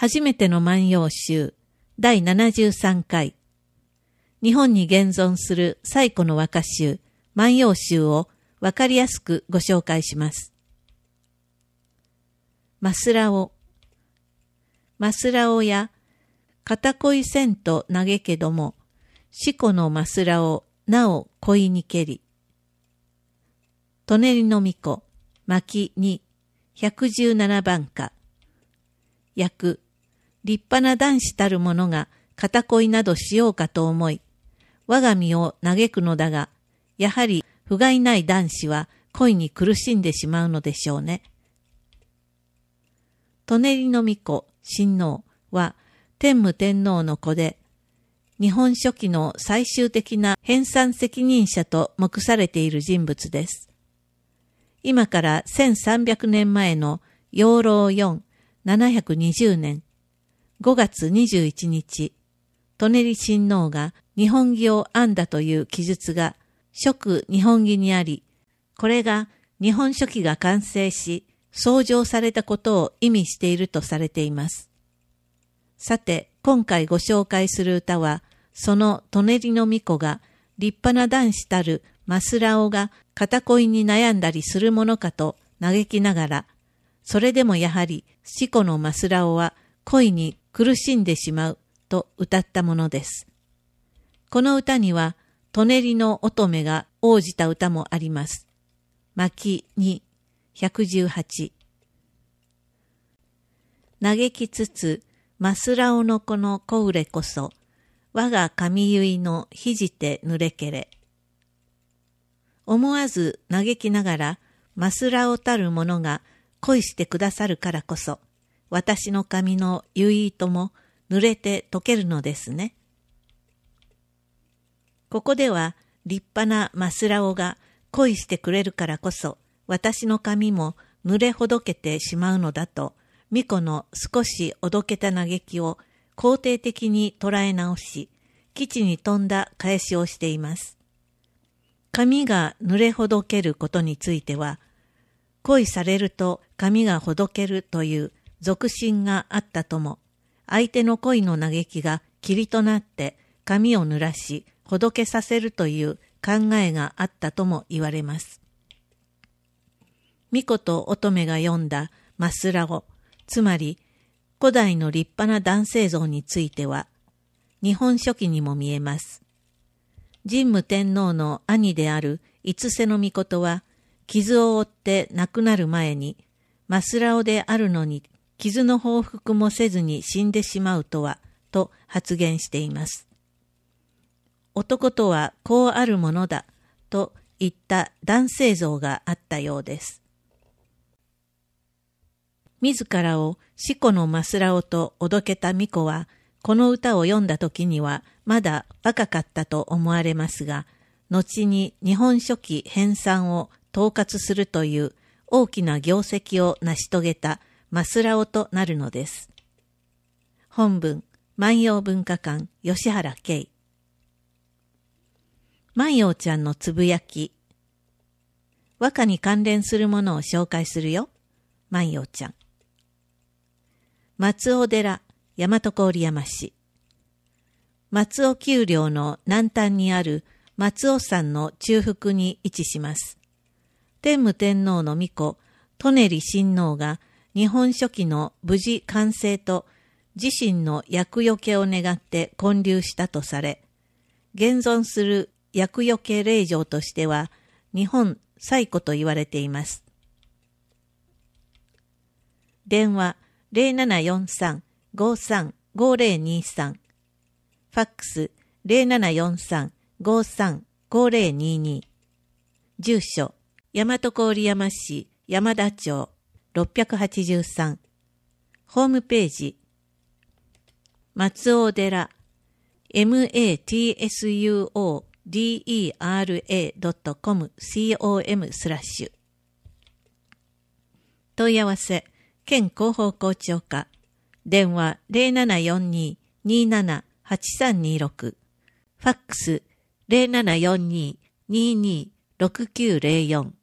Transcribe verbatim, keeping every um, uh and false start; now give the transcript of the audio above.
初めての万葉集だいななじゅうさんかい、日本に現存する最古の和歌集万葉集をわかりやすくご紹介します。マスラオ。マスラオや片恋せんと嘆けども、四股のマスラオなお恋にけり。舎人の巫女、巻にひゃくじゅうななばんか。訳、立派な男子たる者が片恋などしようかと思い、我が身を嘆くのだが、やはり不甲斐ない男子は恋に苦しんでしまうのでしょうね。舎人の巫女、親王は天武天皇の子で、日本書紀の最終的な編纂責任者と目されている人物です。今からせんさんびゃくねんまえの養老よん、ななひゃくにじゅうねんごがつにじゅういちにち、舎人親王が日本儀を編んだという記述が蜀日本儀にあり、これが日本書紀が完成し、創上されたことを意味しているとされています。さて、今回ご紹介する歌は、その舎人の巫女が立派な男子たるマスラオが片恋に悩んだりするものかと嘆きながら、それでもやはり四股のマスラオは恋に苦しんでしまうと歌ったものです。この歌には、舎人の乙女が応じた歌もあります。巻にひゃくじゅうはち。嘆きつつ、マスラオの子の子売れこそ、我が髪結いのひじて濡れけれ。思わず嘆きながら、マスラオたる者が恋してくださるからこそ、私の髪の結い糸も濡れて溶けるのですね。ここでは立派なマスラオが恋してくれるからこそ、私の髪も濡れほどけてしまうのだと、巫女の少しおどけた嘆きを肯定的に捉え直し、基地に富んだ返しをしています。髪が濡れほどけることについては、恋されると髪がほどけるという俗信があったとも、相手の恋の嘆きが霧となって髪を濡らし、ほどけさせるという考えがあったとも言われます。巫女と乙女が読んだマスラオ、つまり古代の立派な男性像については、日本書紀にも見えます。神武天皇の兄である五瀬の命は、傷を負って亡くなる前に、マスラオであるのに傷の報復もせずに死んでしまうとは、と発言しています。男とはこうあるものだ、といった男性像があったようです。自らを四股のマスラオとおどけた巫女は、この歌を読んだ時にはまだ若かったと思われますが、後に日本書紀編纂を統括するという大きな業績を成し遂げたマスラオとなるのです。本文、万葉文化館、吉原慶。万葉ちゃんのつぶやき。和歌に関連するものを紹介するよ。万葉ちゃん。松尾寺、大和郡山市。松尾丘陵の南端にある松尾山の中腹に位置します。天武天皇の巫女、舎人親王が日本書紀の無事完成と自身の厄除けを願って建立したとされ、現存する厄除け霊場としては日本最古と言われています。電話 ゼロななよんさん ごさん ごゼロにさん、ファックス ゼロななよんさん ごさん ごゼロにに、住所大和郡山市山田町ろっぴゃくはちじゅうさん、ホームページ松尾寺 マツオデラ ドットコム スラッシュ問い合わせ県広報校長課電話 ゼロななよんに にーなな はちさんにろく、ファックス ゼロななよんに にーにー ろくきゅうゼロよん